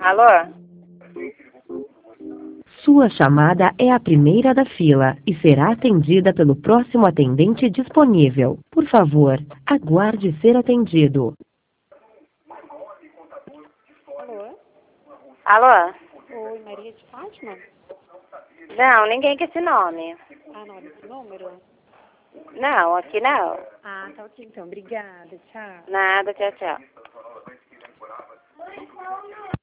Alô? Sua chamada é a primeira da fila e será atendida pelo próximo atendente disponível. Por favor, aguarde ser atendido. Alô? Alô? Oi, Maria de Fátima? Não, ninguém com esse nome. Ah, não, esse número? Não, aqui não. Ah, tá ok então. Obrigada, tchau. Nada, tchau, tchau.